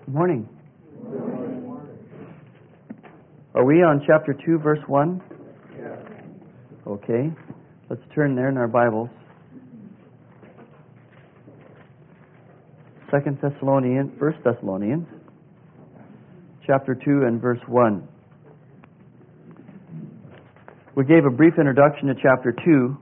Good morning. Are we on chapter 2, verse 1? Yes. Okay. Let's turn there in our Bibles. 1 Thessalonians, chapter 2 and verse 1. We gave a brief introduction to chapter 2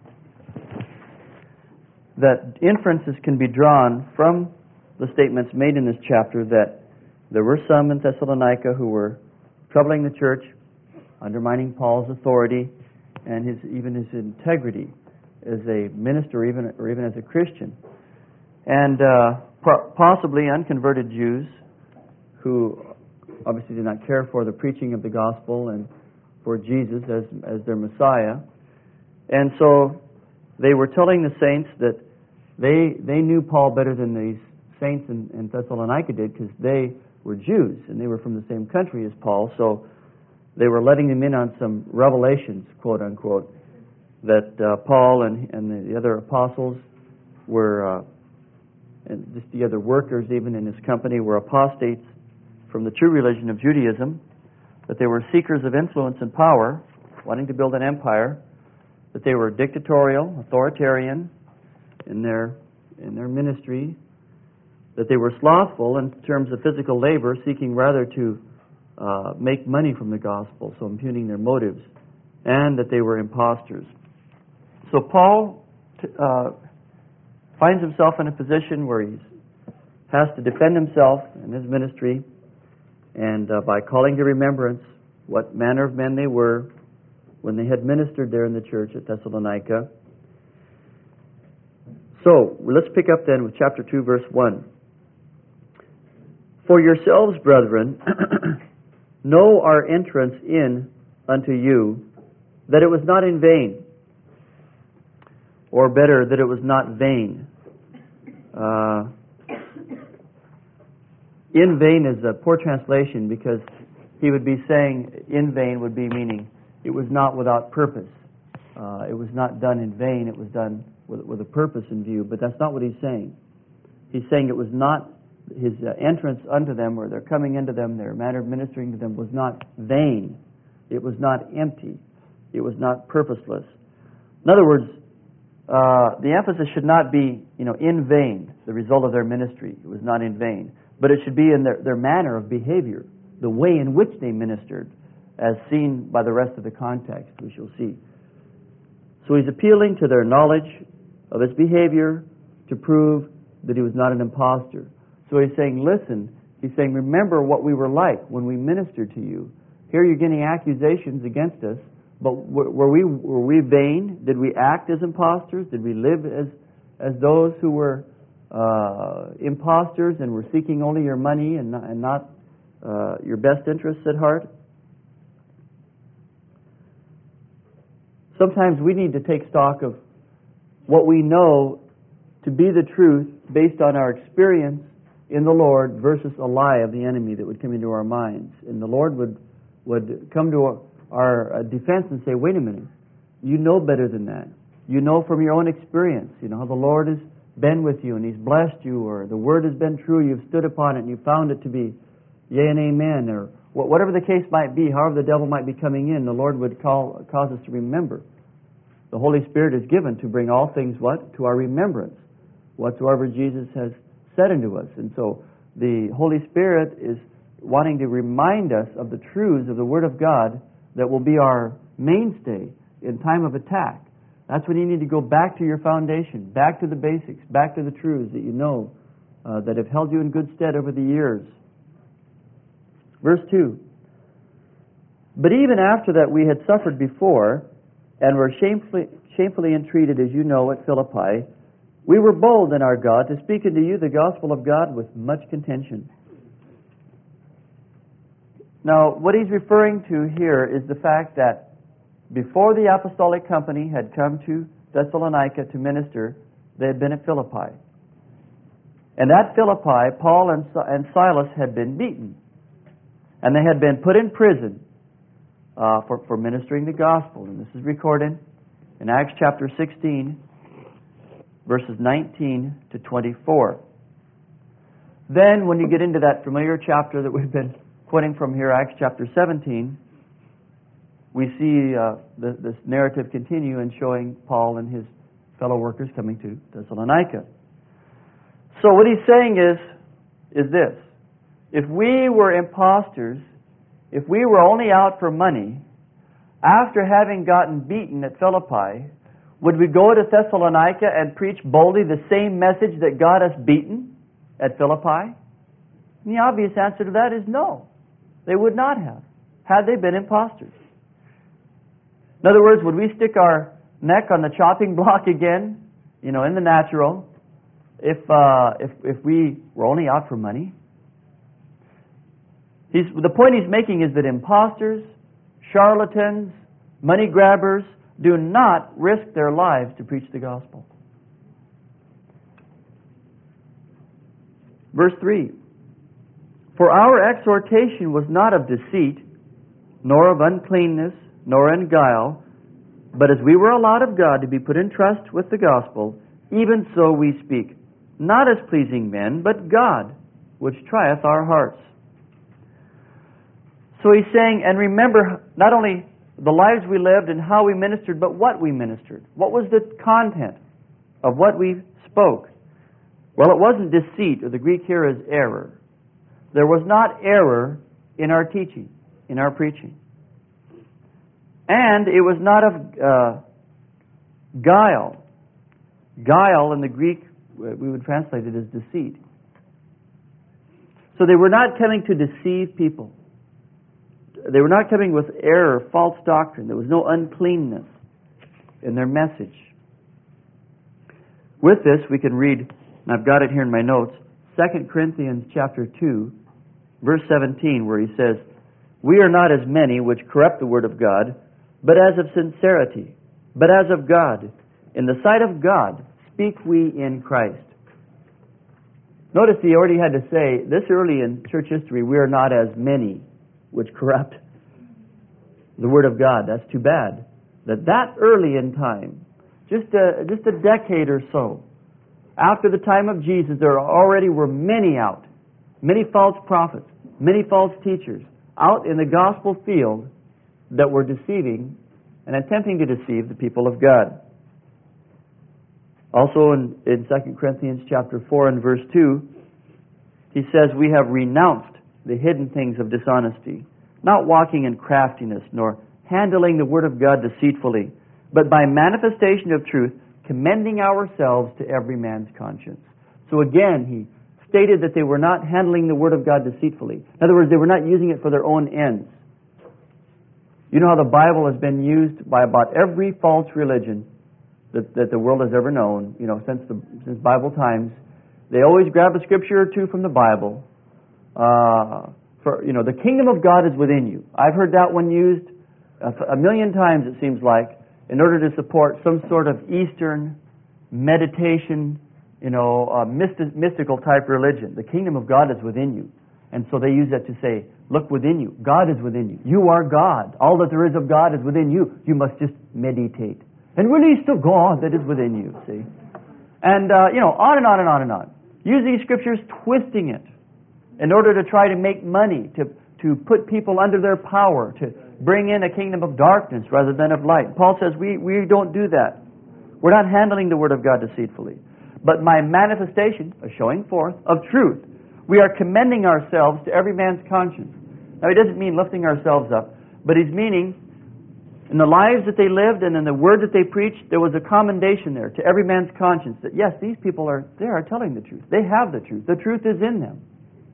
that inferences can be drawn from the statements made in this chapter that there were some in Thessalonica who were troubling the church, undermining Paul's authority and even his integrity as a minister or even as a Christian. And possibly unconverted Jews who obviously did not care for the preaching of the gospel and for Jesus as their Messiah. And so they were telling the saints that they knew Paul better than these saints in Thessalonica did, because they were Jews and they were from the same country as Paul. So they were letting them in on some revelations, quote unquote, that Paul and the other apostles were, and just the other workers even in his company, were apostates from the true religion of Judaism, that they were seekers of influence and power, wanting to build an empire, that they were dictatorial, authoritarian in their ministry, that they were slothful in terms of physical labor, seeking rather to make money from the gospel, so impugning their motives, and that they were imposters. So Paul finds himself in a position where he has to defend himself and his ministry, and by calling to remembrance what manner of men they were when they had ministered there in the church at Thessalonica. So let's pick up then with chapter 2, verse 1. For yourselves, brethren, know our entrance in unto you, that it was not in vain, or better, that it was not vain. In vain is a poor translation, because he would be saying in vain would be meaning it was not without purpose. It was not done in vain, it was done with a purpose in view, but that's not what he's saying. He's saying it was not his entrance unto them, or their coming into them, their manner of ministering to them, was not vain. It was not empty. It was not purposeless. In other words, the emphasis should not be, in vain, the result of their ministry. It was not in vain. But it should be in their manner of behavior, the way in which they ministered, as seen by the rest of the context, we shall see. So he's appealing to their knowledge of his behavior to prove that he was not an impostor. So he's saying, listen, he's saying, remember what we were like when we ministered to you. Here you're getting accusations against us, but were we vain? Did we act as imposters? Did we live as those who were imposters and were seeking only your money and not your best interests at heart? Sometimes we need to take stock of what we know to be the truth based on our experience in the Lord versus a lie of the enemy that would come into our minds. And the Lord would come to our defense and say, wait a minute, you know better than that. You know from your own experience, how the Lord has been with you and He's blessed you, or the Word has been true, you've stood upon it and you found it to be yea and amen, or whatever the case might be, however the devil might be coming in, the Lord would cause us to remember. The Holy Spirit is given to bring all things to our remembrance, whatsoever Jesus has said unto us. And so the Holy Spirit is wanting to remind us of the truths of the Word of God that will be our mainstay in time of attack. That's when you need to go back to your foundation, back to the basics, back to the truths that you know that have held you in good stead over the years. Verse 2. But even after that we had suffered before, and were shamefully entreated, as you know, at Philippi, we were bold in our God to speak unto you the gospel of God with much contention. Now, what he's referring to here is the fact that before the apostolic company had come to Thessalonica to minister, they had been at Philippi. And at Philippi, Paul and Silas had been beaten. And they had been put in prison for ministering the gospel. And this is recorded in Acts chapter 16, verses 19 to 24. Then when you get into that familiar chapter that we've been quoting from here, Acts chapter 17, we see this narrative continue and showing Paul and his fellow workers coming to Thessalonica. So what he's saying is this. If we were imposters, if we were only out for money, after having gotten beaten at Philippi, would we go to Thessalonica and preach boldly the same message that got us beaten at Philippi? And the obvious answer to that is no. They would not have, had they been imposters. In other words, would we stick our neck on the chopping block again, in the natural, if we were only out for money? The point he's making is that imposters, charlatans, money grabbers do not risk their lives to preach the gospel. Verse 3, for our exhortation was not of deceit, nor of uncleanness, nor in guile, but as we were allowed of God to be put in trust with the gospel, even so we speak, not as pleasing men, but God, which trieth our hearts. So he's saying, and remember not only the lives we lived and how we ministered, but what we ministered. What was the content of what we spoke? Well, it wasn't deceit, or the Greek here is error. There was not error in our teaching, in our preaching. And it was not of guile. Guile in the Greek, we would translate it as deceit. So they were not coming to deceive people. They were not coming with error, false doctrine. There was no uncleanness in their message. With this, we can read, and I've got it here in my notes, 2 Corinthians chapter 2, verse 17, where he says, we are not as many which corrupt the word of God, but as of sincerity, but as of God. In the sight of God speak we in Christ. Notice he already had to say, this early in church history, we are not as many which corrupt the Word of God. That's too bad. That early in time, just a decade or so, after the time of Jesus, there already were many out, many false prophets, many false teachers out in the gospel field that were deceiving and attempting to deceive the people of God. Also in 2 Corinthians chapter 4 and verse 2, he says, we have renounced the hidden things of dishonesty, not walking in craftiness, nor handling the word of God deceitfully, but by manifestation of truth, commending ourselves to every man's conscience. So again, he stated that they were not handling the word of God deceitfully. In other words, they were not using it for their own ends. You know how the Bible has been used by about every false religion that the world has ever known, since Bible times. They always grab a scripture or two from the Bible. The kingdom of God is within you. I've heard that one used a million times, it seems like, in order to support some sort of Eastern meditation, mystical type religion. The kingdom of God is within you. And so they use that to say, look within you. God is within you. You are God. All that there is of God is within you. You must just meditate and release the God that is within you, see? And, on and on and on and on. Use these scriptures, twisting it in order to try to make money, to put people under their power, to bring in a kingdom of darkness rather than of light. Paul says we don't do that. We're not handling the word of God deceitfully. But my manifestation, a showing forth of truth, we are commending ourselves to every man's conscience. Now, he doesn't mean lifting ourselves up, but he's meaning in the lives that they lived and in the word that they preached, there was a commendation there to every man's conscience that, yes, these people are telling the truth. They have the truth. The truth is in them.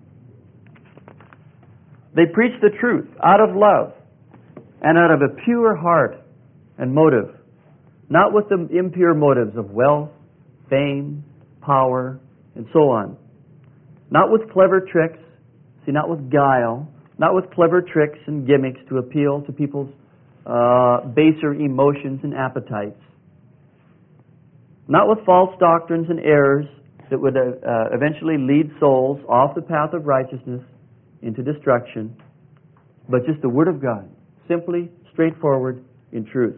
They preach the truth out of love and out of a pure heart and motive, not with the impure motives of wealth, fame, power, and so on. Not with clever tricks, not with guile, not with clever tricks and gimmicks to appeal to people's baser emotions and appetites. Not with false doctrines and errors that would eventually lead souls off the path of righteousness into destruction, but just the Word of God, simply, straightforward, in truth.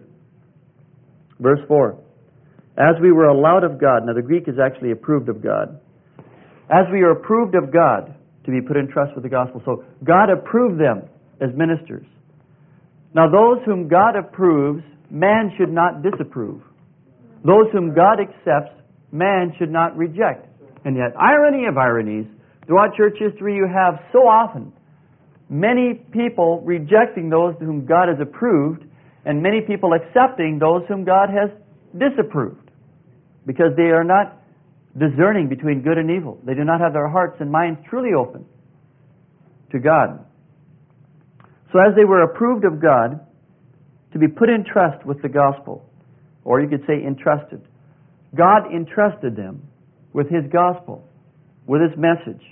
Verse 4, as we were allowed of God, now the Greek is actually approved of God, as we are approved of God to be put in trust with the gospel. So God approved them as ministers. Now those whom God approves, man should not disapprove. Those whom God accepts, man should not reject. And yet, irony of ironies, throughout church history you have so often many people rejecting those whom God has approved, and many people accepting those whom God has disapproved, because they are not discerning between good and evil. They do not have their hearts and minds truly open to God. So as they were approved of God to be put in trust with the gospel, or you could say entrusted, God entrusted them with His gospel, with His message.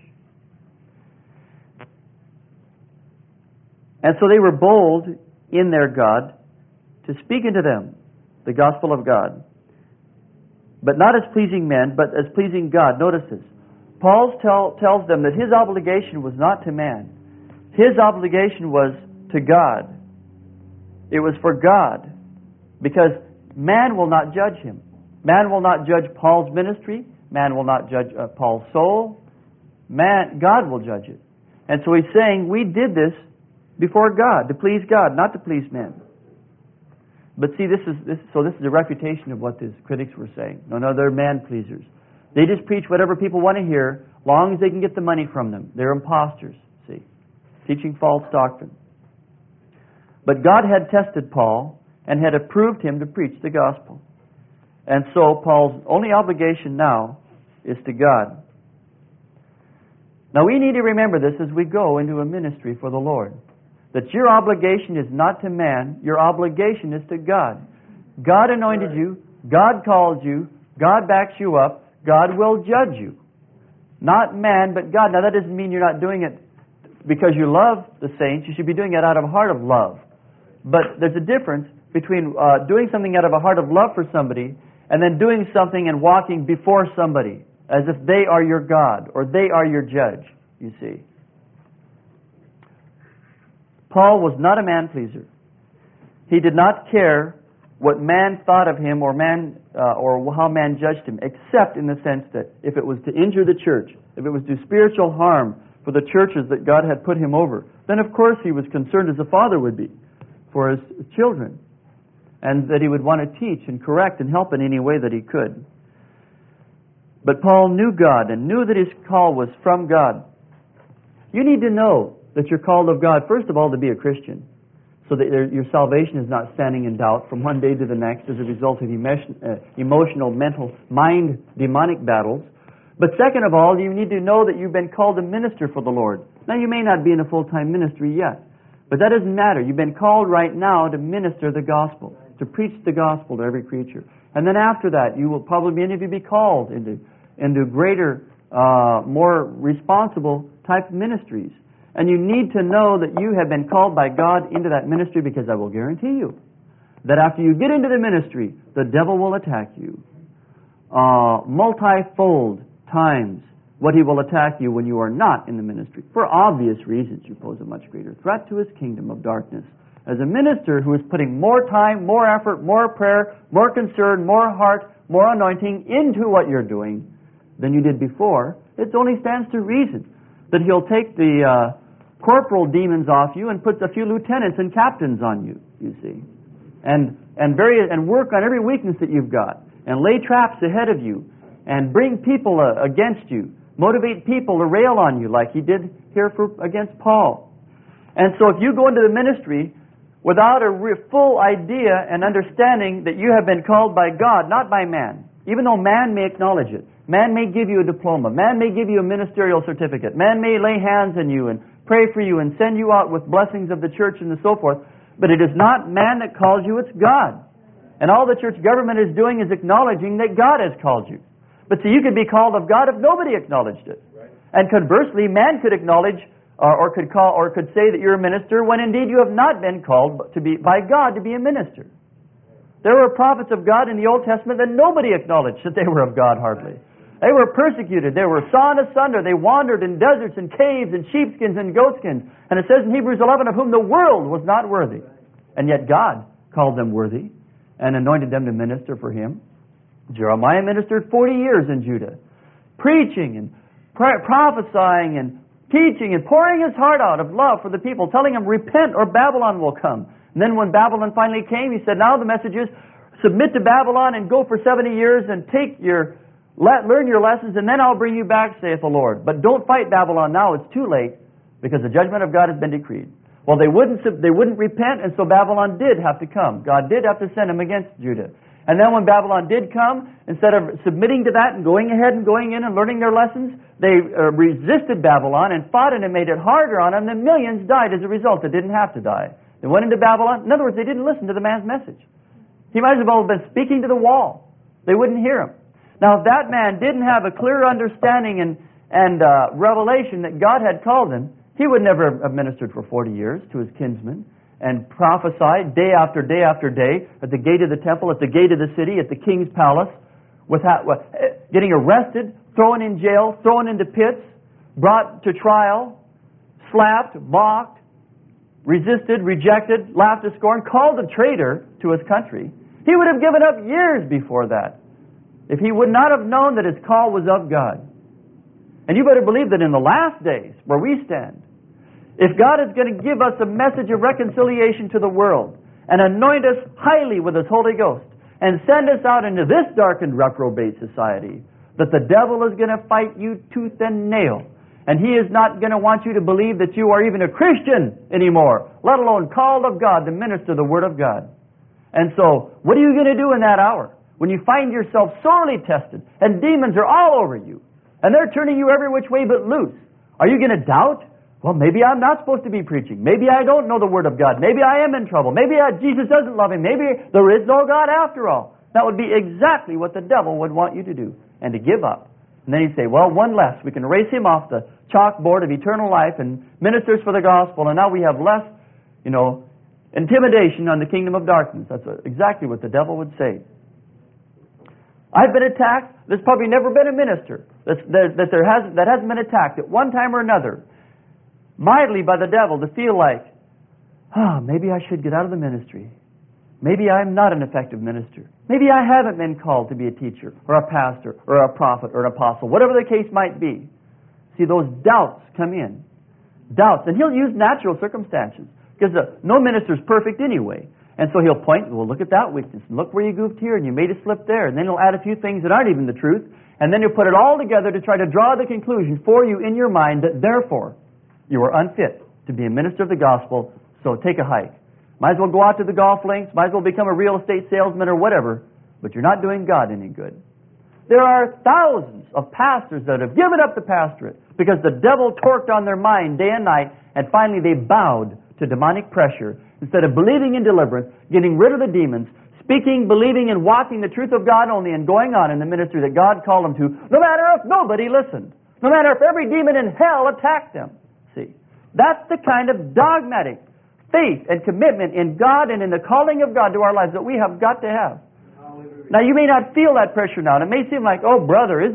And so they were bold in their God to speak unto them the gospel of God, but not as pleasing men, but as pleasing God. Notice this. Paul tells them that his obligation was not to man. His obligation was to God. It was for God, because man will not judge him. Man will not judge Paul's ministry. Man will not judge Paul's soul. God will judge it. And so he's saying, we did this before God, to please God, not to please men. But see, this is a refutation of what the critics were saying. No, they're man-pleasers. They just preach whatever people want to hear, long as they can get the money from them. They're imposters, see, teaching false doctrine. But God had tested Paul and had approved him to preach the gospel. And so Paul's only obligation now is to God. Now we need to remember this as we go into a ministry for the Lord, that your obligation is not to man, your obligation is to God. God anointed you, God called you, God backs you up, God will judge you. Not man, but God. Now that doesn't mean you're not doing it because you love the saints. You should be doing it out of a heart of love. But there's a difference between doing something out of a heart of love for somebody and then doing something and walking before somebody as if they are your God or they are your judge, you see. Paul was not a man-pleaser. He did not care what man thought of him or how man judged him, except in the sense that if it was to injure the church, if it was to do spiritual harm for the churches that God had put him over, then of course he was concerned as a father would be for his children, and that he would want to teach and correct and help in any way that he could. But Paul knew God and knew that his call was from God. You need to know that you're called of God, first of all, to be a Christian, so that your salvation is not standing in doubt from one day to the next as a result of emotional, mental, mind, demonic battles. But second of all, you need to know that you've been called to minister for the Lord. Now, you may not be in a full-time ministry yet, but that doesn't matter. You've been called right now to minister the gospel, to preach the gospel to every creature. And then after that, you will probably, many of you, be called into greater, more responsible type ministries. And you need to know that you have been called by God into that ministry, because I will guarantee you that after you get into the ministry, the devil will attack you. Multifold times what he will attack you when you are not in the ministry. For obvious reasons, you pose a much greater threat to his kingdom of darkness. As a minister who is putting more time, more effort, more prayer, more concern, more heart, more anointing into what you're doing than you did before, it only stands to reason that he'll take the corporal demons off you and put a few lieutenants and captains on you, you see, and work on every weakness that you've got, and lay traps ahead of you, and bring people against you, motivate people to rail on you like he did here against Paul. And so if you go into the ministry without a full idea and understanding that you have been called by God, not by man, even though man may acknowledge it, man may give you a diploma, man may give you a ministerial certificate, man may lay hands on you and pray for you and send you out with blessings of the church and so forth, but it is not man that calls you, it's God. And all the church government is doing is acknowledging that God has called you. But see, you could be called of God if nobody acknowledged it. Right. And conversely, man could acknowledge or could say that you're a minister when indeed you have not been called by God to be a minister. There were prophets of God in the Old Testament that nobody acknowledged that they were of God hardly. They were persecuted. They were sawn asunder. They wandered in deserts and caves and sheepskins and goatskins. And it says in Hebrews 11, of whom the world was not worthy. And yet God called them worthy and anointed them to minister for Him. Jeremiah ministered 40 years in Judah, preaching and prophesying and teaching and pouring his heart out of love for the people, telling them, repent or Babylon will come. And then when Babylon finally came, he said, now the message is, submit to Babylon and go for 70 years and learn your lessons, and then I'll bring you back, saith the Lord. But don't fight Babylon now, it's too late, because the judgment of God has been decreed. Well, they wouldn't repent, and so Babylon did have to come. God did have to send them against Judah. And then when Babylon did come, instead of submitting to that and going ahead and going in and learning their lessons, they resisted Babylon and fought, and it made it harder on them. And millions died as a result that didn't have to die. They went into Babylon. In other words, they didn't listen to the man's message. He might as well have been speaking to the wall. They wouldn't hear him. Now, if that man didn't have a clear understanding and revelation that God had called him, he would never have ministered for 40 years to his kinsmen and prophesied day after day after day at the gate of the temple, at the gate of the city, at the king's palace, getting arrested, thrown in jail, thrown into pits, brought to trial, slapped, mocked, resisted, rejected, laughed to scorn, called a traitor to his country. He would have given up years before that if he would not have known that his call was of God. And you better believe that in the last days, where we stand, if God is going to give us a message of reconciliation to the world and anoint us highly with His Holy Ghost and send us out into this darkened reprobate society, that the devil is going to fight you tooth and nail. And he is not going to want you to believe that you are even a Christian anymore, let alone called of God to minister the Word of God. And so, what are you going to do in that hour when you find yourself sorely tested and demons are all over you and they're turning you every which way but loose? Are you going to doubt? Well, maybe I'm not supposed to be preaching. Maybe I don't know the Word of God. Maybe I am in trouble. Maybe Jesus doesn't love him. Maybe there is no God after all. That would be exactly what the devil would want you to do, and to give up. And then he'd say, well, one less. We can erase him off the chalkboard of eternal life and ministers for the gospel, and now we have less, intimidation on the kingdom of darkness. That's exactly what the devil would say. I've been attacked. There's probably never been a minister that hasn't been attacked at one time or another mightily by the devil to feel like, maybe I should get out of the ministry. Maybe I'm not an effective minister. Maybe I haven't been called to be a teacher or a pastor or a prophet or an apostle, whatever the case might be. See, those doubts come in. Doubts. And he'll use natural circumstances, because no minister's perfect anyway. And so he'll point, well, look at that weakness, and look where you goofed here, and you made a slip there. And then he'll add a few things that aren't even the truth, and then he'll put it all together to try to draw the conclusion for you in your mind that therefore you are unfit to be a minister of the gospel, so take a hike. Might as well go out to the golf links, might as well become a real estate salesman or whatever, but you're not doing God any good. There are thousands of pastors that have given up the pastorate because the devil torqued on their mind day and night, and finally they bowed to demonic pressure. Instead of believing in deliverance, getting rid of the demons, speaking, believing, and walking the truth of God only, and going on in the ministry that God called them to, no matter if nobody listened, no matter if every demon in hell attacked them. See, that's the kind of dogmatic faith and commitment in God and in the calling of God to our lives that we have got to have. Now, you may not feel that pressure now, and it may seem like, oh, brother, isn't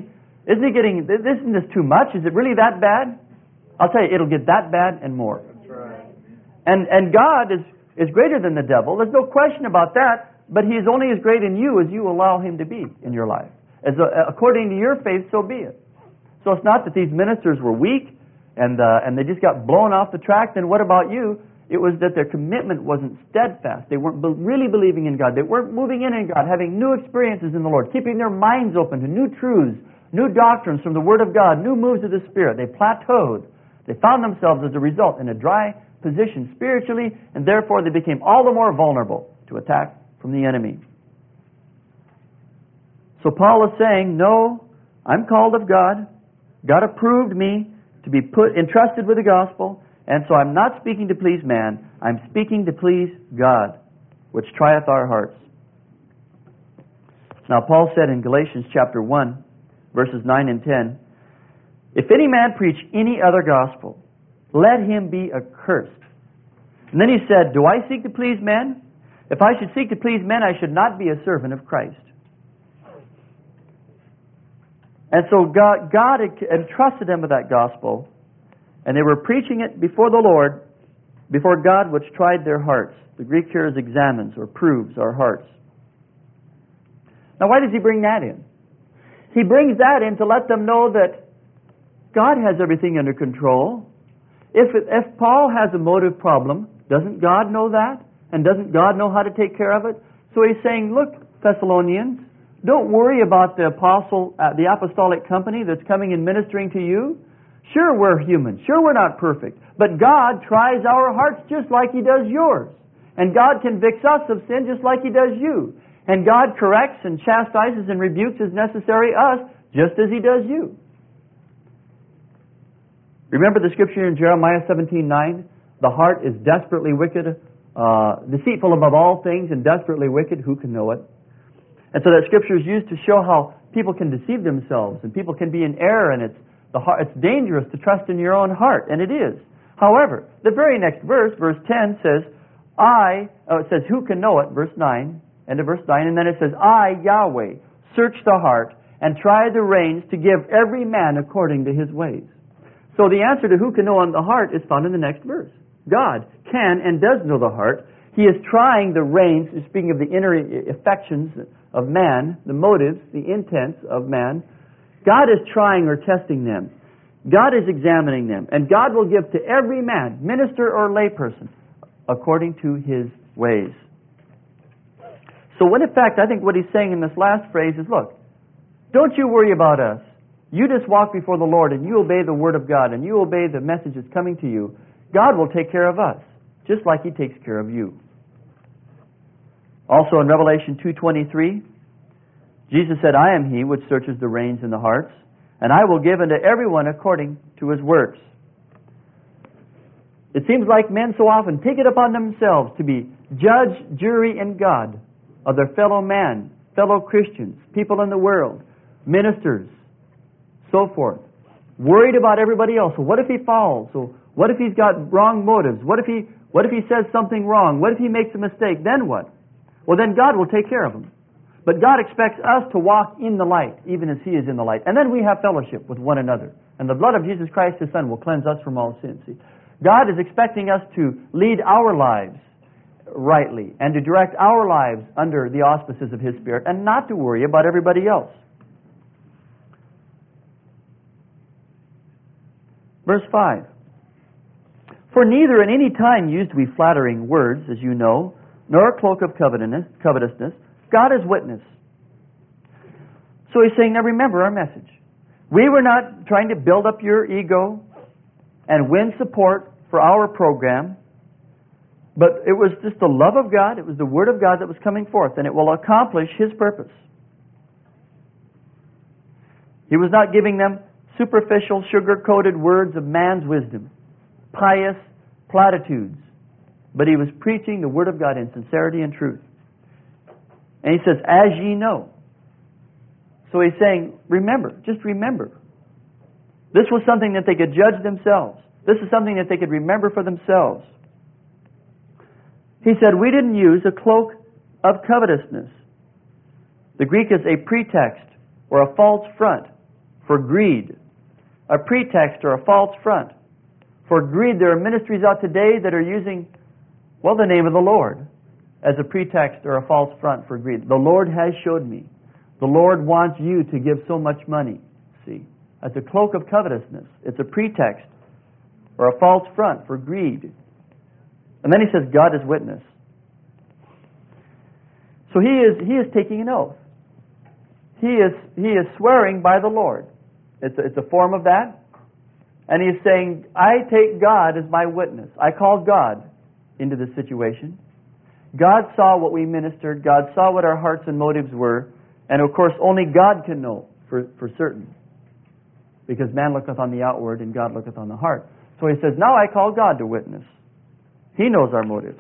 this too much? Is it really that bad? I'll tell you, it'll get that bad and more. That's right. And God is greater than the devil. There's no question about that, but He is only as great in you as you allow Him to be in your life. According to your faith, so be it. So it's not that these ministers were weak and they just got blown off the track. Then what about you? It was that their commitment wasn't steadfast. They weren't really believing in God. They weren't moving in God, having new experiences in the Lord, keeping their minds open to new truths, new doctrines from the Word of God, new moves of the Spirit. They plateaued. They found themselves as a result in a dry position spiritually, and therefore they became all the more vulnerable to attack from the enemy. So Paul is saying, no, I'm called of God. God approved me to be entrusted with the gospel. And so I'm not speaking to please man, I'm speaking to please God, which trieth our hearts. Now Paul said in Galatians chapter 1, verses 9 and 10, if any man preach any other gospel, let him be accursed. And then he said, do I seek to please men? If I should seek to please men, I should not be a servant of Christ. And so God entrusted them with that gospel, and they were preaching it before the Lord, before God, which tried their hearts. The Greek here is examines or proves our hearts. Now, why does he bring that in? He brings that in to let them know that God has everything under control. If Paul has a motive problem, doesn't God know that? And doesn't God know how to take care of it? So he's saying, look, Thessalonians, don't worry about the apostolic company that's coming and ministering to you. Sure, we're human. Sure, we're not perfect. But God tries our hearts just like He does yours. And God convicts us of sin just like He does you. And God corrects and chastises and rebukes as necessary us just as He does you. Remember the scripture in Jeremiah 17:9? The heart is desperately wicked, deceitful above all things and desperately wicked. Who can know it? And so that scripture is used to show how people can deceive themselves and people can be in error, and it's dangerous to trust in your own heart, and it is. However, the very next verse, verse 10, says, it says, who can know it? Verse 9, end of verse 9, and then it says, I, Yahweh, search the heart and try the reins to give every man according to his ways. So the answer to who can know on the heart is found in the next verse. God can and does know the heart. He is trying the reins, speaking of the inner affections of man, the motives, the intents of man. God is trying or testing them. God is examining them. And God will give to every man, minister or layperson, according to his ways. So when in fact, I think what he's saying in this last phrase is, look, don't you worry about us. You just walk before the Lord and you obey the Word of God and you obey the message that's coming to you. God will take care of us, just like He takes care of you. Also in Revelation 2:23, Jesus said, I am He which searches the reins in the hearts, and I will give unto everyone according to his works. It seems like men so often take it upon themselves to be judge, jury, and God of their fellow man, fellow Christians, people in the world, ministers, so forth. Worried about everybody else. So what if he falls? So what if he's got wrong motives? What if he says something wrong? What if he makes a mistake? Then what? Well, then God will take care of him. But God expects us to walk in the light, even as He is in the light. And then we have fellowship with one another. And the blood of Jesus Christ, His Son, will cleanse us from all sin. See, God is expecting us to lead our lives rightly and to direct our lives under the auspices of His Spirit and not to worry about everybody else. Verse 5. For neither in any time used we flattering words, as you know, nor a cloak of covetousness. God is witness. So he's saying, now remember our message. We were not trying to build up your ego and win support for our program, but it was just the love of God, it was the Word of God that was coming forth, and it will accomplish His purpose. He was not giving them superficial, sugar-coated words of man's wisdom, pious platitudes, but He was preaching the Word of God in sincerity and truth. And He says, as ye know. So He's saying, remember, just remember. This was something that they could judge themselves. This is something that they could remember for themselves. He said, we didn't use a cloak of covetousness. The Greek is a pretext or a false front for greed. A pretext or a false front for greed. There are ministries out today that are using, the name of the Lord as a pretext or a false front for greed. The Lord has showed me. The Lord wants you to give so much money. See, that's a cloak of covetousness. It's a pretext or a false front for greed. And then he says, God is witness. So he is taking an oath. He is swearing by the Lord. It's a form of that. And he's saying, I take God as my witness. I call God into this situation. God saw what we ministered. God saw what our hearts and motives were. And of course, only God can know for certain. Because man looketh on the outward and God looketh on the heart. So he says, now I call God to witness. He knows our motives.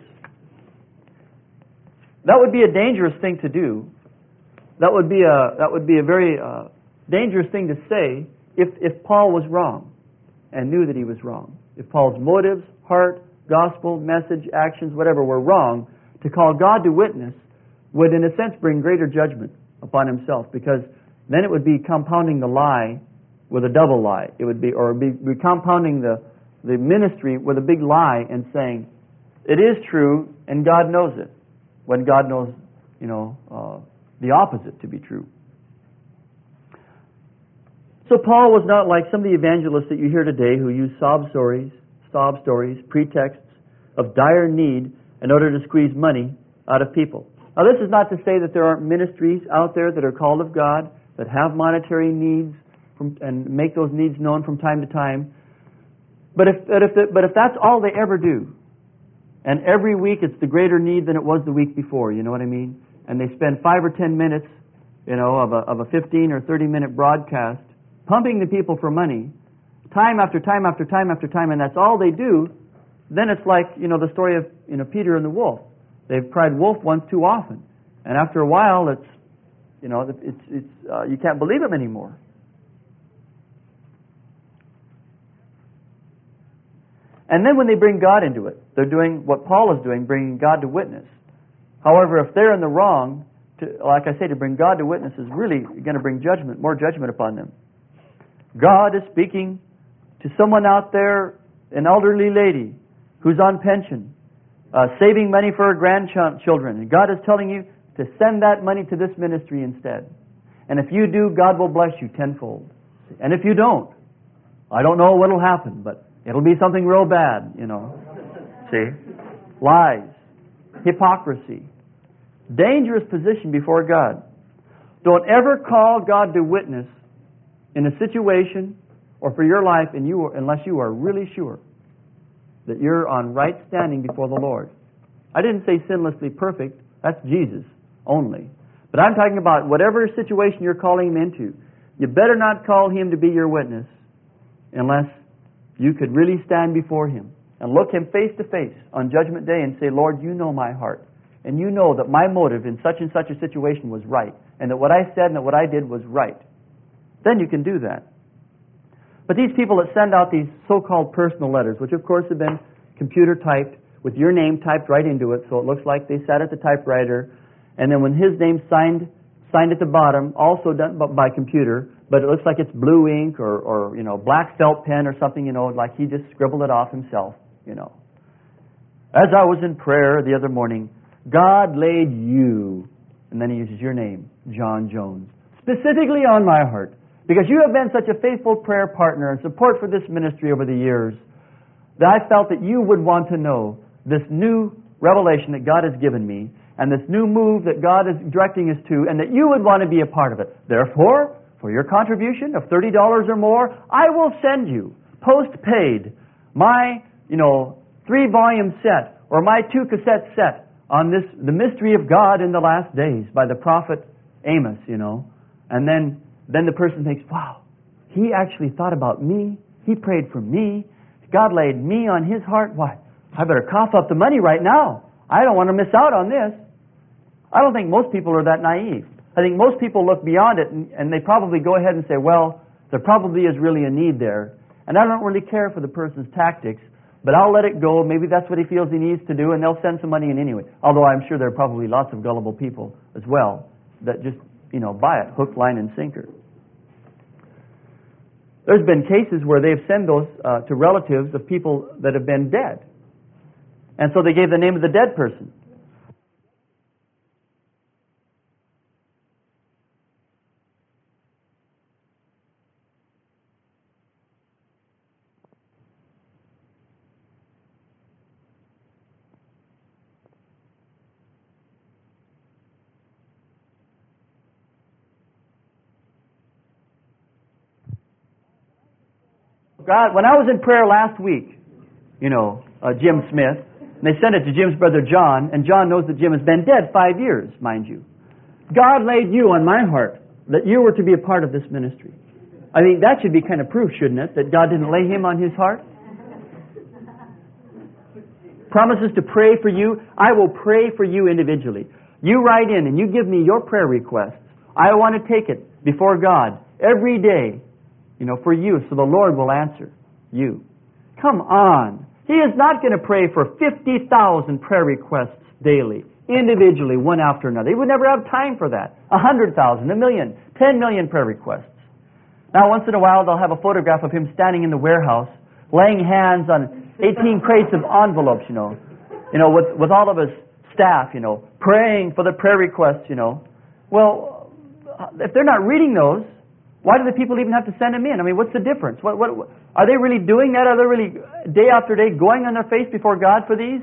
That would be a dangerous thing to do. That would be a very dangerous thing to say if Paul was wrong and knew that he was wrong. If Paul's motives, heart, gospel, message, actions, whatever were wrong, to call God to witness would in a sense bring greater judgment upon himself, because then it would be compounding the lie with a double lie. It would be compounding the ministry with a big lie and saying, it is true and God knows it, when God knows, the opposite to be true. So Paul was not like some of the evangelists that you hear today who use sob stories, pretexts of dire need in order to squeeze money out of people. Now, this is not to say that there aren't ministries out there that are called of God, that have monetary needs and make those needs known from time to time. But if that's all they ever do, and every week it's the greater need than it was the week before, you know what I mean? And they spend 5 or 10 minutes, of a 15 or 30-minute broadcast pumping the people for money, time after time after time after time, and that's all they do, then it's like, the story of, Peter and the wolf. They've cried wolf once too often. And after a while, it's you can't believe them anymore. And then when they bring God into it, they're doing what Paul is doing, bringing God to witness. However, if they're in the wrong, like I say, to bring God to witness is really going to bring more judgment upon them. God is speaking to someone out there, an elderly lady who's on pension, saving money for her grandchildren. And God is telling you to send that money to this ministry instead. And if you do, God will bless you tenfold. And if you don't, I don't know what will happen, but it'll be something real bad, See? Lies, hypocrisy, dangerous position before God. Don't ever call God to witness in a situation or for your life unless you are really sure that you're on right standing before the Lord. I didn't say sinlessly perfect. That's Jesus only. But I'm talking about whatever situation you're calling Him into. You better not call Him to be your witness unless you could really stand before Him and look Him face to face on Judgment Day and say, Lord, you know my heart. And you know that my motive in such and such a situation was right. And that what I said and that what I did was right. Then you can do that. But these people that send out these so-called personal letters, which of course have been computer typed with your name typed right into it, so it looks like they sat at the typewriter, and then when his name's signed at the bottom, also done by computer, but it looks like it's blue ink or black felt pen or something, like he just scribbled it off himself, As I was in prayer the other morning, God laid you, and then he uses your name, John Jones, specifically on my heart, because you have been such a faithful prayer partner and support for this ministry over the years, that I felt that you would want to know this new revelation that God has given me, and this new move that God is directing us to, and that you would want to be a part of it. Therefore, for your contribution of $30 or more, I will send you, post-paid, my, 3-volume set, or my 2-cassette set on the mystery of God in the last days by the prophet Amos, And then the person thinks, wow, he actually thought about me. He prayed for me. God laid me on his heart. Why, I better cough up the money right now. I don't want to miss out on this. I don't think most people are that naive. I think most people look beyond it and they probably go ahead and say, well, there probably is really a need there. And I don't really care for the person's tactics, but I'll let it go. Maybe that's what he feels he needs to do, and they'll send some money in anyway. Although I'm sure there are probably lots of gullible people as well that just, buy it, hook, line, and sinker. There's been cases where they've sent those to relatives of people that have been dead. And so they gave the name of the dead person. God, when I was in prayer last week, Jim Smith, and they sent it to Jim's brother John, and John knows that Jim has been dead 5 years, mind you. God laid you on my heart that you were to be a part of this ministry. I think that should be kind of proof, shouldn't it, that God didn't lay him on his heart? Promises to pray for you. I will pray for you individually. You write in and you give me your prayer requests. I want to take it before God every day, for you, so the Lord will answer you. Come on. He is not going to pray for 50,000 prayer requests daily, individually, one after another. He would never have time for that. 100,000, 1 million, 10 million prayer requests. Now, once in a while, they'll have a photograph of him standing in the warehouse, laying hands on 18 crates of envelopes, with all of his staff, praying for the prayer requests, Well, if they're not reading those, Why do the people even have to send them in? I mean, what's the difference? What are they really doing that? Are they really day after day going on their face before God for these?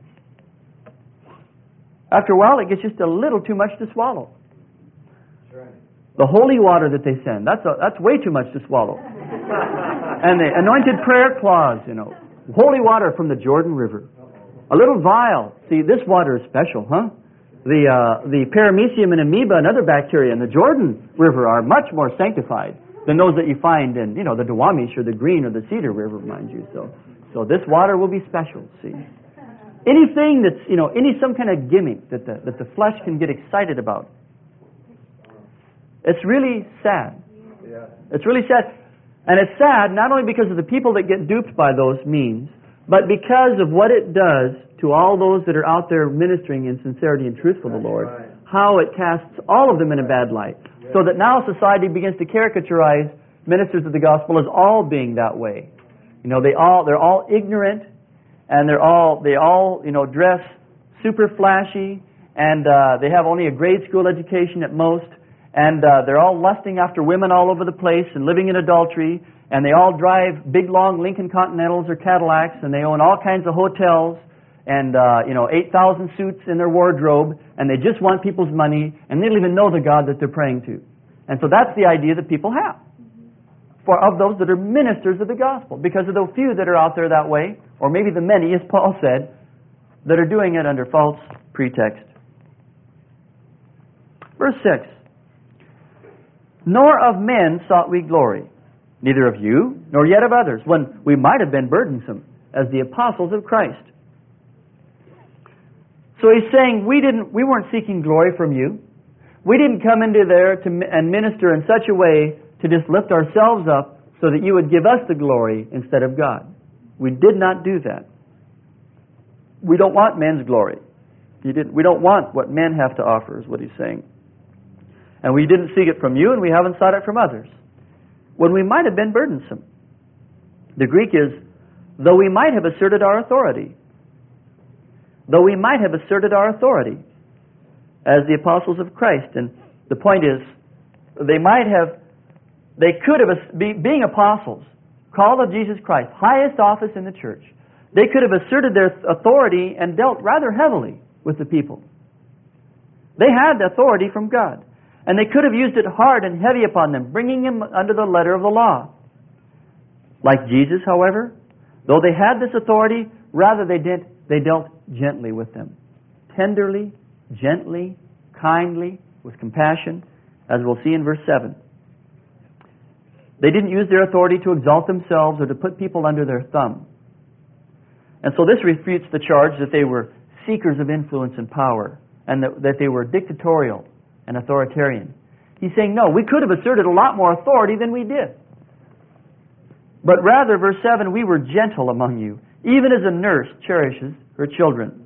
After a while, it gets just a little too much to swallow. That's right. The holy water that they send, that's way too much to swallow. And the anointed prayer clause, holy water from the Jordan River. A little vial. See, this water is special, huh? The paramecium and amoeba and other bacteria in the Jordan River are much more sanctified than those that you find in, the Duwamish or the Green or the Cedar River, mind you. So this water will be special, see. Anything that's, some kind of gimmick that the flesh can get excited about. It's really sad. Yeah. It's really sad. And it's sad not only because of the people that get duped by those means, but because of what it does to all those that are out there ministering in sincerity and truth for the Lord, how it casts all of them in a bad light. So that now society begins to caricaturize ministers of the gospel as all being that way. They're all ignorant, and they all dress super flashy, and they have only a grade school education at most, and they're all lusting after women all over the place and living in adultery, and they all drive big long Lincoln Continentals or Cadillacs, and they own all kinds of hotels, and 8,000 suits in their wardrobe, and they just want people's money, and they don't even know the God that they're praying to. And so that's the idea that people have of those that are ministers of the gospel, because of the few that are out there that way, or maybe the many, as Paul said, that are doing it under false pretext. Verse 6, nor of men sought we glory, neither of you, nor yet of others, when we might have been burdensome, as the apostles of Christ. So he's saying we weren't seeking glory from you. We didn't come into there and minister in such a way to just lift ourselves up so that you would give us the glory instead of God. We did not do that. We don't want men's glory. We don't want what men have to offer, is what he's saying. And we didn't seek it from you, and we haven't sought it from others, when we might have been burdensome. The Greek is, though we might have asserted our authority. Though we might have asserted our authority as the apostles of Christ. And the point is, they could have, being apostles, called of Jesus Christ, highest office in the church, they could have asserted their authority and dealt rather heavily with the people. They had the authority from God. And they could have used it hard and heavy upon them, bringing them under the letter of the law. Like Jesus, however, though they had this authority, rather they dealt gently with them. Tenderly, gently, kindly, with compassion, as we'll see in verse 7. They didn't use their authority to exalt themselves or to put people under their thumb. And so this refutes the charge that they were seekers of influence and power, and that they were dictatorial and authoritarian. He's saying, no, we could have asserted a lot more authority than we did. But rather, verse 7, we were gentle among you, even as a nurse cherishes her children.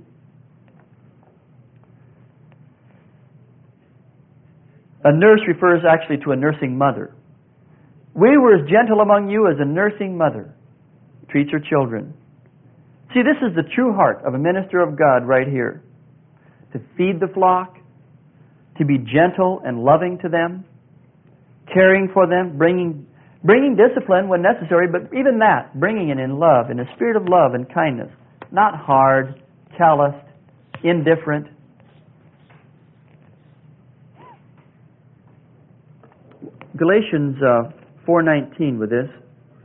A nurse refers actually to a nursing mother. We were as gentle among you as a nursing mother treats her children. See, this is the true heart of a minister of God right here. To feed the flock, to be gentle and loving to them, caring for them, bringing discipline when necessary, but even that, bringing it in love, in a spirit of love and kindness. Not hard, calloused, indifferent. Galatians 4:19 with this.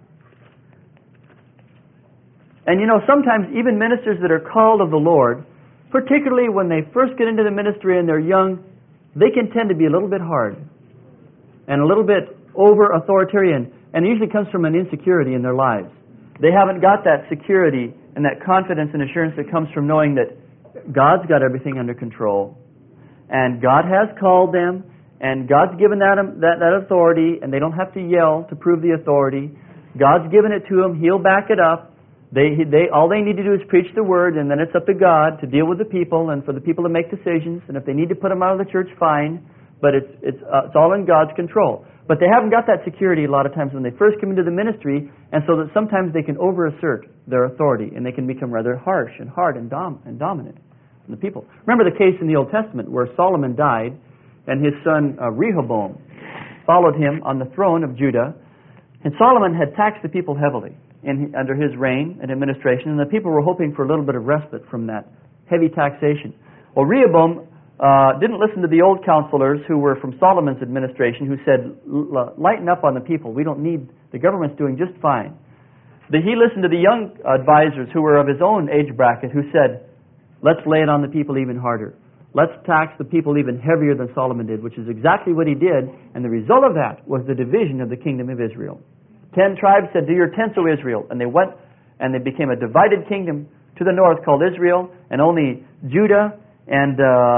And sometimes even ministers that are called of the Lord, particularly when they first get into the ministry and they're young, they can tend to be a little bit hard and a little bit over-authoritarian, and it usually comes from an insecurity in their lives. They haven't got that security and that confidence and assurance that comes from knowing that God's got everything under control, and God has called them, and God's given that authority, and they don't have to yell to prove the authority. God's given it to them. He'll back it up. All they need to do is preach the word, and then it's up to God to deal with the people and for the people to make decisions. And if they need to put them out of the church, fine. But it's all in God's control. But they haven't got that security a lot of times when they first come into the ministry, and so that sometimes they can over-assert their authority, and they can become rather harsh and hard and dominant on the people. Remember the case in the Old Testament where Solomon died, and his son Rehoboam followed him on the throne of Judah. And Solomon had taxed the people heavily under his reign and administration, and the people were hoping for a little bit of respite from that heavy taxation. Well, Rehoboam didn't listen to the old counselors who were from Solomon's administration, who said, lighten up on the people. We don't need, the government's doing just fine. He listened to the young advisors who were of his own age bracket, who said, let's lay it on the people even harder. Let's tax the people even heavier than Solomon did, which is exactly what he did. And the result of that was the division of the kingdom of Israel. 10 tribes said, do your tents, O Israel. And they went and they became a divided kingdom to the north called Israel, and only Judah and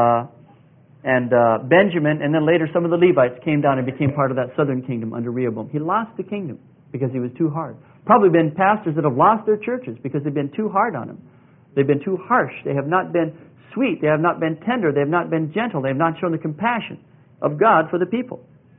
Benjamin, and then later some of the Levites came down and became part of that southern kingdom under Rehoboam. He lost the kingdom because he was too hard. Probably been pastors that have lost their churches because they've been too hard on them. They've been too harsh. They have not been sweet. They have not been tender. They have not been gentle. They have not shown the compassion of God for the people.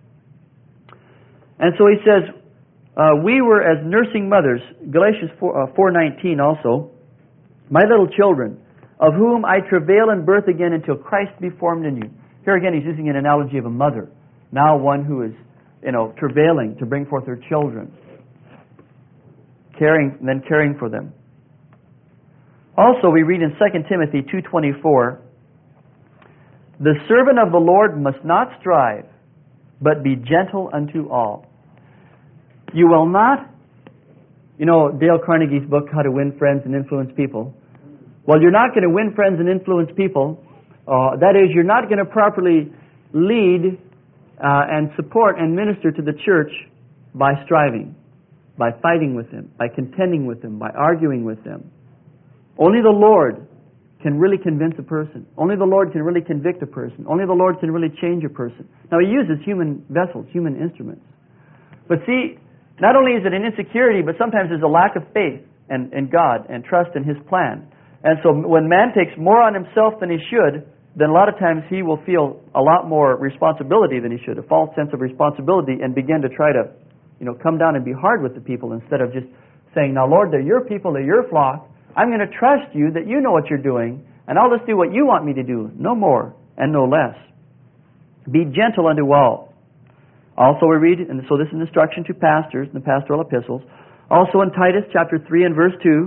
And so he says, we were as nursing mothers, Galatians 4:19 also, my little children, of whom I travail in birth again until Christ be formed in you. Here again he's using an analogy of a mother, now one who is, travailing to bring forth her children, caring for them. Also we read in 2 Timothy 2:24, the servant of the Lord must not strive, but be gentle unto all. You will not, Dale Carnegie's book, How to Win Friends and Influence People. Well, you're not going to win friends and influence people. That is, you're not going to properly lead and support and minister to the church by striving, by fighting with them, by contending with them, by arguing with them. Only the Lord can really convince a person. Only the Lord can really convict a person. Only the Lord can really change a person. Now, He uses human vessels, human instruments. But see, not only is it an insecurity, but sometimes there's a lack of faith in God and trust in His plan. And so when man takes more on himself than he should, then a lot of times he will feel a lot more responsibility than he should, a false sense of responsibility, and begin to try to, come down and be hard with the people instead of just saying, now Lord, they're your people, they're your flock. I'm going to trust you that you know what you're doing, and I'll just do what you want me to do, no more and no less. Be gentle unto all. Also we read, and so this is an instruction to pastors in the pastoral epistles. Also in Titus chapter 3 and verse 2,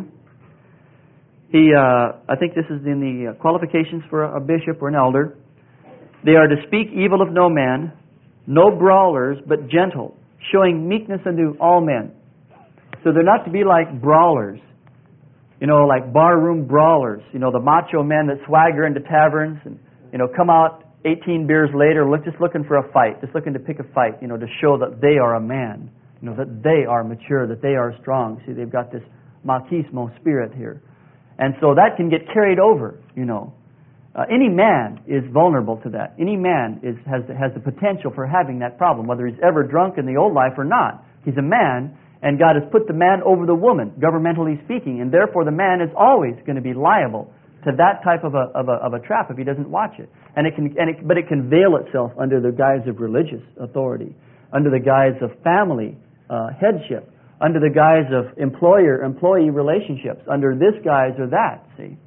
I think this is in the qualifications for a bishop or an elder. They are to speak evil of no man, no brawlers, but gentle, showing meekness unto all men. So they're not to be like brawlers, like barroom brawlers, the macho men that swagger into taverns and, come out 18 beers later, just looking for a fight, just looking to pick a fight, to show that they are a man, that they are mature, that they are strong. See, they've got this machismo spirit here. And so that can get carried over, Any man is vulnerable to that. Any man has the potential for having that problem, whether he's ever drunk in the old life or not. He's a man, and God has put the man over the woman, governmentally speaking, and therefore the man is always going to be liable to that type of a trap if he doesn't watch it. But it can veil itself under the guise of religious authority, under the guise of family headship, under the guise of employer-employee relationships, under this guise or that, see.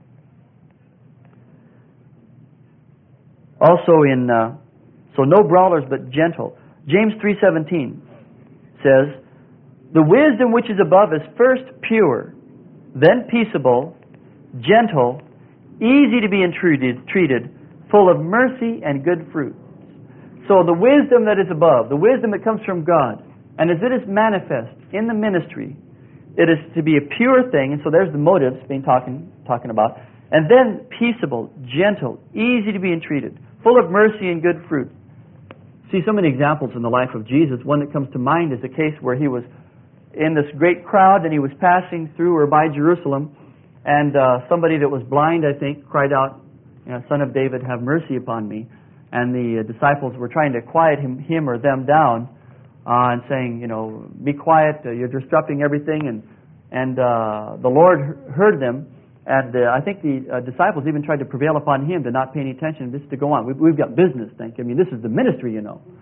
Also so no brawlers but gentle. James 3:17 says, the wisdom which is above is first pure, then peaceable, gentle, easy to be entreated, full of mercy and good fruits. So the wisdom that is above, the wisdom that comes from God, and as it is manifest in the ministry, it is to be a pure thing, and so there's the motives being talking about, and then peaceable, gentle, easy to be entreated, full of mercy and good fruit. See so many examples in the life of Jesus. One that comes to mind is a case where he was in this great crowd and he was passing through or by Jerusalem, and somebody that was blind, I think, cried out, Son of David, have mercy upon me. And the disciples were trying to quiet him or them down, and saying, be quiet, you're disrupting everything. And the Lord heard them, and I think the disciples even tried to prevail upon him to not pay any attention, just to go on. We've got business, this is the ministry,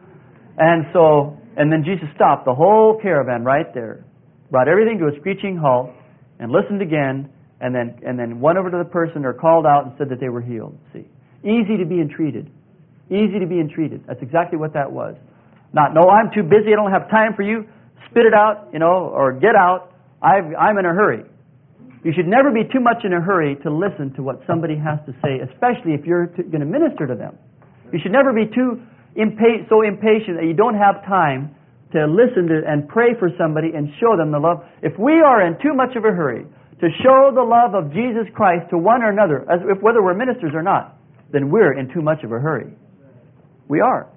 And then Jesus stopped the whole caravan right there, brought everything to a screeching halt, and listened again, and then went over to the person or called out and said that they were healed. See, easy to be entreated. Easy to be entreated. That's exactly what that was. Not, no, I'm too busy, I don't have time for you. Spit it out, or get out. I'm in a hurry. You should never be too much in a hurry to listen to what somebody has to say, especially if you're going to minister to them. You should never be so impatient that you don't have time to listen to and pray for somebody and show them the love. If we are in too much of a hurry to show the love of Jesus Christ to one or another, whether we're ministers or not, then we're in too much of a hurry. We are.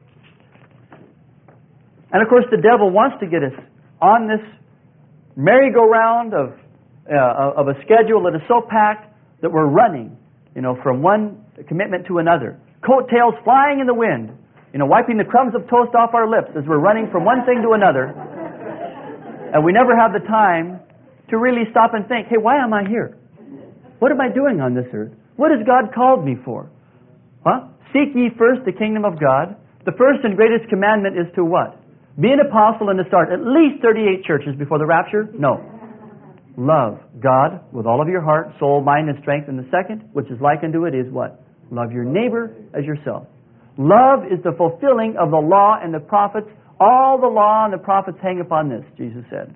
And of course the devil wants to get us on this merry-go-round of a schedule that is so packed that we're running, from one commitment to another. Coattails flying in the wind, wiping the crumbs of toast off our lips as we're running from one thing to another. And we never have the time to really stop and think, hey, why am I here? What am I doing on this earth? What has God called me for? Seek ye first the kingdom of God. The first and greatest commandment is to what? Be an apostle and to start at least 38 churches before the rapture? No. Love God with all of your heart, soul, mind, and strength. And the second, which is like unto it, is what? Love your neighbor as yourself. Love is the fulfilling of the law and the prophets. All the law and the prophets hang upon this, Jesus said.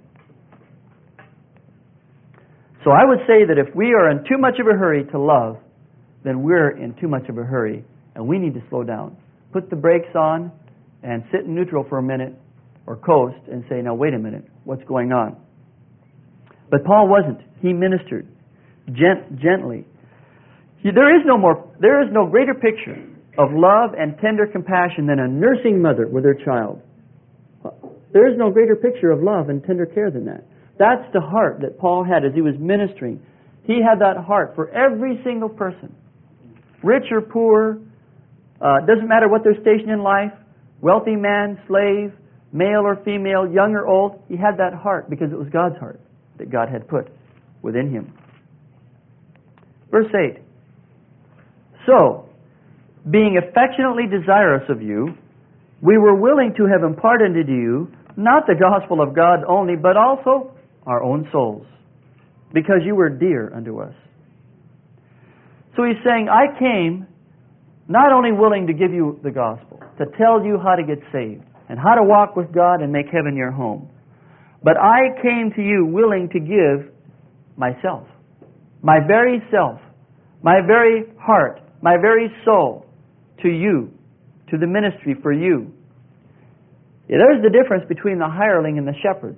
So I would say that if we are in too much of a hurry to love, then we're in too much of a hurry, and we need to slow down. Put the brakes on and sit in neutral for a minute, or coast, and say, now wait a minute, what's going on? But Paul wasn't. He ministered gently. There is no greater picture of love and tender compassion than a nursing mother with her child. There is no greater picture of love and tender care than that. That's the heart that Paul had as he was ministering. He had that heart for every single person. Rich or poor, doesn't matter what their station in life, wealthy man, slave, male or female, young or old, he had that heart because it was God's heart that God had put within him. Verse 8. So, being affectionately desirous of you, we were willing to have imparted unto you not the gospel of God only, but also our own souls, because you were dear unto us. So he's saying, I came not only willing to give you the gospel, to tell you how to get saved, and how to walk with God and make heaven your home, but I came to you willing to give myself, my very self, my very heart, my very soul to you, to the ministry for you. Yeah, there's the difference between the hireling and the shepherd.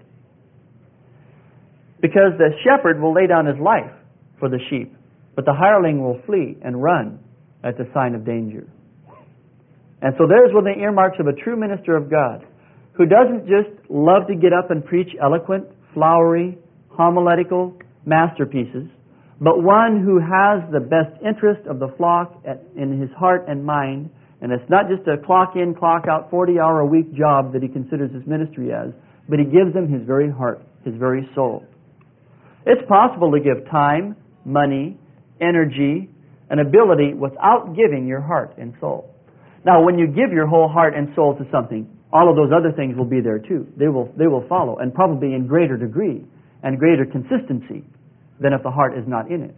Because the shepherd will lay down his life for the sheep, but the hireling will flee and run at the sign of danger. And so there's one of the earmarks of a true minister of God, who doesn't just love to get up and preach eloquent, flowery, homiletical masterpieces, but one who has the best interest of the flock in his heart and mind, and it's not just a clock in, clock out, 40-hour-a-week job that he considers his ministry as, but he gives them his very heart, his very soul. It's possible to give time, money, energy, and ability without giving your heart and soul. Now, when you give your whole heart and soul to something, all of those other things will be there too. They will follow, and probably in greater degree and greater consistency than if the heart is not in it.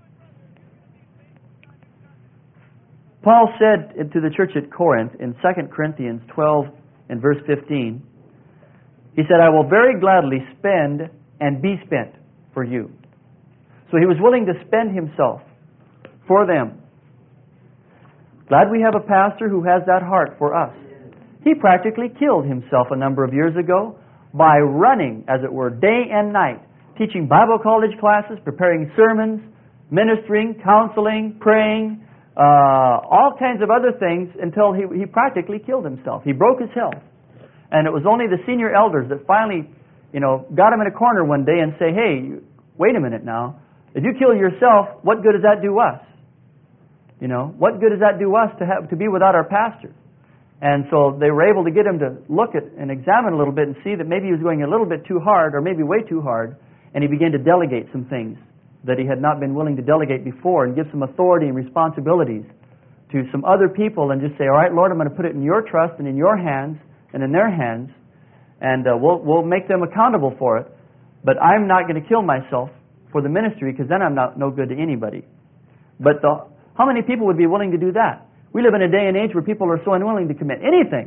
Paul said to the church at Corinth in 2 Corinthians 12 and verse 15, he said, I will very gladly spend and be spent for you. So he was willing to spend himself for them. Glad we have a pastor who has that heart for us. He practically killed himself a number of years ago by running, as it were, day and night, teaching Bible college classes, preparing sermons, ministering, counseling, praying, all kinds of other things until he practically killed himself. He broke his health. And it was only the senior elders that finally, got him in a corner one day and say, hey, wait a minute now. If you kill yourself, what good does that do us? What good does that do us to be without our pastor? And so they were able to get him to look at and examine a little bit and see that maybe he was going a little bit too hard or maybe way too hard, and he began to delegate some things that he had not been willing to delegate before and give some authority and responsibilities to some other people and just say, all right, Lord, I'm going to put it in your trust and in your hands and in their hands, and we'll make them accountable for it, but I'm not going to kill myself for the ministry because then I'm no good to anybody. But how many people would be willing to do that? We live in a day and age where people are so unwilling to commit anything.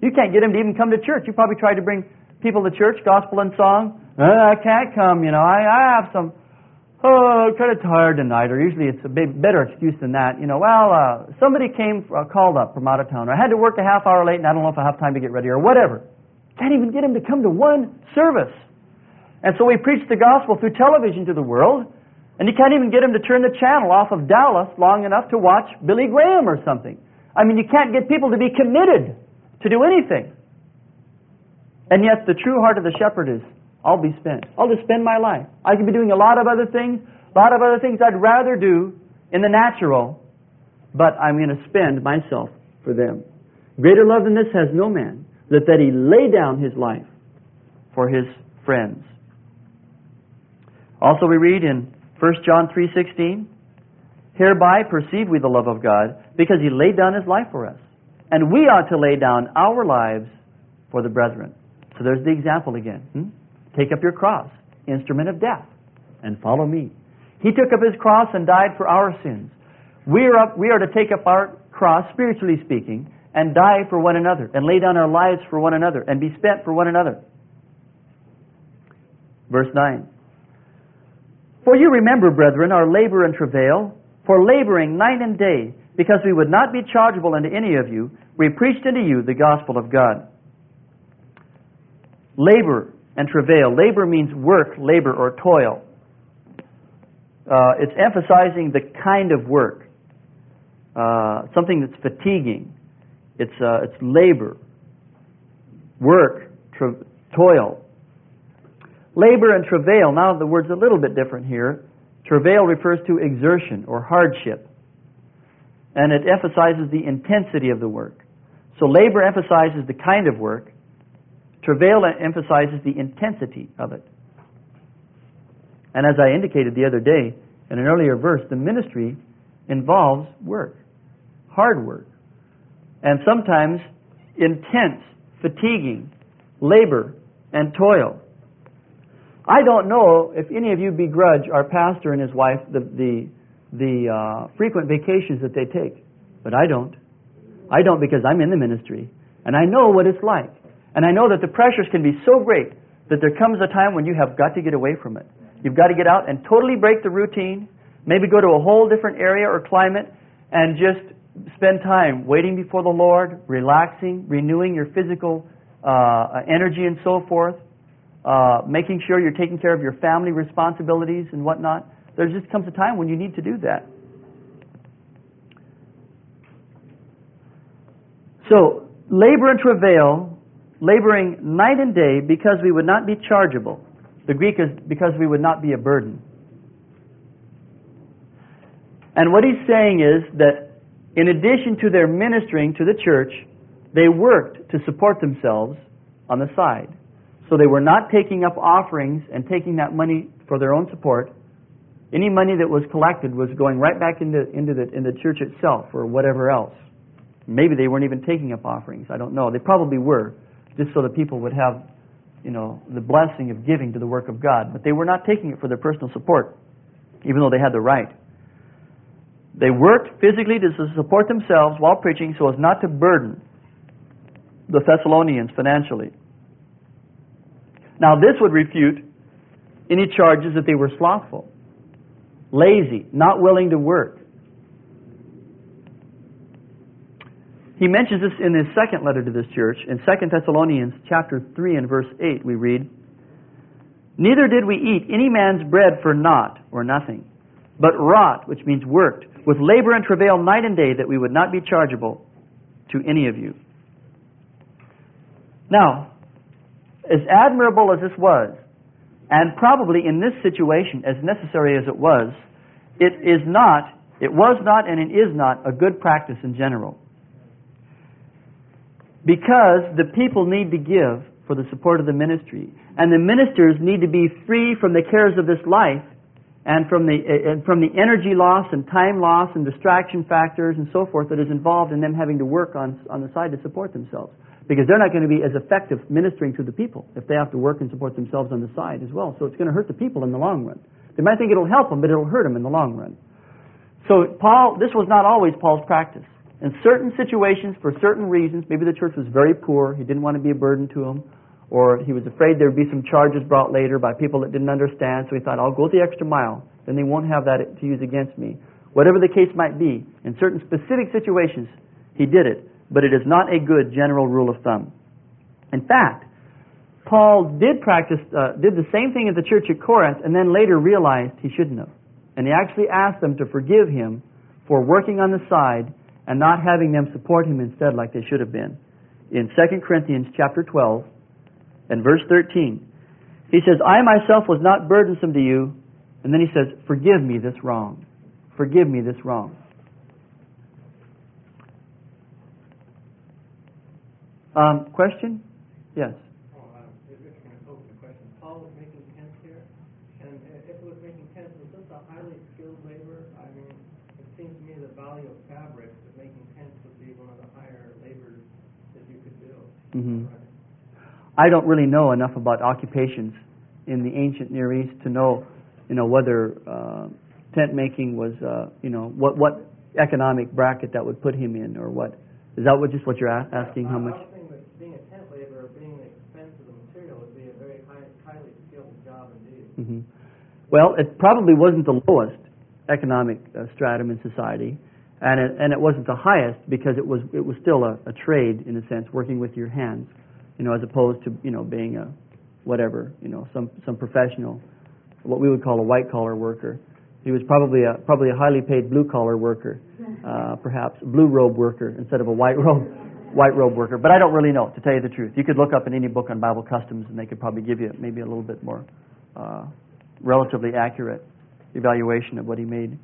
You can't get them to even come to church. You probably tried to bring people to church, gospel and song. I can't come, I have some, kind of tired tonight. Or usually it's a better excuse than that. Somebody called up from out of town. Or I had to work a half hour late and I don't know if I have time to get ready or whatever. Can't even get them to come to one service. And so we preach the gospel through television to the world. And you can't even get them to turn the channel off of Dallas long enough to watch Billy Graham or something. You can't get people to be committed to do anything. And yet the true heart of the shepherd is, I'll just spend my life. I could be doing a lot of other things I'd rather do in the natural, but I'm going to spend myself for them. Greater love than this has no man, that he lay down his life for his friends. Also we read in 1 John 3:16, hereby perceive we the love of God, because he laid down his life for us. And we ought to lay down our lives for the brethren. So there's the example again. Take up your cross, instrument of death, and follow me. He took up his cross and died for our sins. We are to take up our cross, spiritually speaking, and die for one another, and lay down our lives for one another, and be spent for one another. Verse 9. For you remember, brethren, our labor and travail, for laboring night and day, because we would not be chargeable unto any of you, we preached unto you the gospel of God. Labor and travail. Labor means work, labor, or toil. It's emphasizing the kind of work. Something that's fatiguing. It's labor, work, toil. Labor and travail. Now the word's a little bit different here. Travail refers to exertion or hardship. And it emphasizes the intensity of the work. So labor emphasizes the kind of work. Travail emphasizes the intensity of it. And as I indicated the other day in an earlier verse, the ministry involves work, hard work, and sometimes intense, fatiguing labor and toil. I don't know if any of you begrudge our pastor and his wife the frequent vacations that they take, but I don't. I don't, because I'm in the ministry and I know what it's like. And I know that the pressures can be so great that there comes a time when you have got to get away from it. You've got to get out and totally break the routine, maybe go to a whole different area or climate, and just spend time waiting before the Lord, relaxing, renewing your physical energy and so forth, making sure you're taking care of your family responsibilities and whatnot. There just comes a time when you need to do that. So, labor and travail, laboring night and day, because we would not be chargeable. The Greek is because we would not be a burden. And what he's saying is that in addition to their ministering to the church, they worked to support themselves on the side. So they were not taking up offerings and taking that money for their own support. Any money that was collected was going right back into the church itself or whatever else. Maybe they weren't even taking up offerings. I don't know. They probably were, just so that people would have, the blessing of giving to the work of God. But they were not taking it for their personal support, even though they had the right. They worked physically to support themselves while preaching so as not to burden the Thessalonians financially. Now this would refute any charges that they were slothful, lazy, not willing to work. He mentions this in his second letter to this church. In 2 Thessalonians chapter 3 and verse 8 we read, neither did we eat any man's bread for naught or nothing, but wrought, which means worked, with labor and travail night and day, that we would not be chargeable to any of you. Now, as admirable as this was, and probably in this situation as necessary as it was not, and it is not a good practice in general. Because the people need to give for the support of the ministry, and the ministers need to be free from the cares of this life, and from the energy loss and time loss and distraction factors and so forth that is involved in them having to work on the side to support themselves. Because they're not going to be as effective ministering to the people if they have to work and support themselves on the side as well. So it's going to hurt the people in the long run. They might think it'll help them, but it'll hurt them in the long run. So this was not always Paul's practice. In certain situations, for certain reasons, maybe the church was very poor, he didn't want to be a burden to them, or he was afraid there would be some charges brought later by people that didn't understand, so he thought, I'll go the extra mile, then they won't have that to use against me. Whatever the case might be, in certain specific situations, he did it, but it is not a good general rule of thumb. In fact, Paul did the same thing at the church at Corinth, and then later realized he shouldn't have. And he actually asked them to forgive him for working on the side and not having them support him instead like they should have been. In 2 Corinthians chapter 12 and verse 13, he says, I myself was not burdensome to you. And then he says, forgive me this wrong. Forgive me this wrong. Question? Yes. If you're going to open the question, Paul was making tents here, and if it was making tents, was this a highly skilled labor? I mean, it seems to me the value of fabric that making tents would be one of the higher labors that you could do. Mm-hmm. Right? I don't really know enough about occupations in the ancient Near East to know, whether tent making was, what economic bracket that would put him in, or what. Is that what you're asking? How much? I was thinking that being a tent laborer, being the expense of the material, would be a very highly skilled job indeed. Mm-hmm. Well, it probably wasn't the lowest economic stratum in society, and it wasn't the highest because it was still a trade in a sense, working with your hands, as opposed to being a whatever, some professional, what we would call a white collar worker. He was probably a highly paid blue collar worker, perhaps a blue robe worker instead of a white robe worker. But I don't really know, to tell you the truth. You could look up in any book on Bible customs, and they could probably give you maybe a little bit more relatively accurate evaluation of what he made.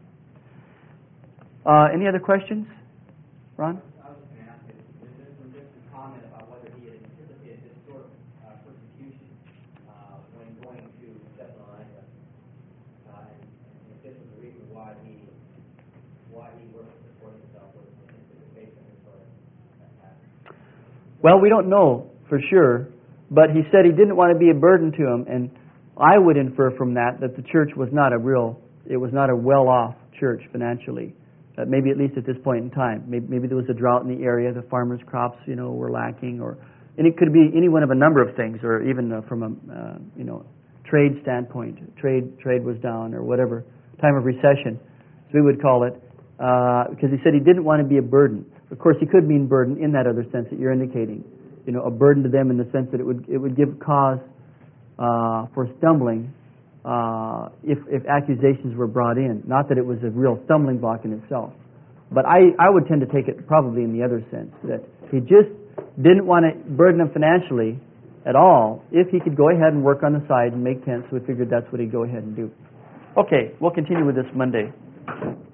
Any other questions, Ron? I was going to ask you, was there some comment about whether he had anticipated this sort of persecution when going to Thessalonica, and if this was the reason why he worked to support himself with anticipation of sort of that. Well, we don't know for sure, but he said he didn't want to be a burden to him, and I would infer from that the church was not a well-off church financially. Maybe at least at this point in time. Maybe there was a drought in the area, the farmers' crops, were lacking, and it could be any one of a number of things, or even from a, trade standpoint. Trade was down, or whatever, time of recession, as we would call it, because he said he didn't want to be a burden. Of course, he could mean burden in that other sense that you're indicating, a burden to them in the sense that it would give cause for stumbling. If accusations were brought in. Not that it was a real stumbling block in itself. But I would tend to take it probably in the other sense, that he just didn't want to burden them financially at all if he could go ahead and work on the side and make tents, so we figured that's what he'd go ahead and do. Okay, we'll continue with this Monday.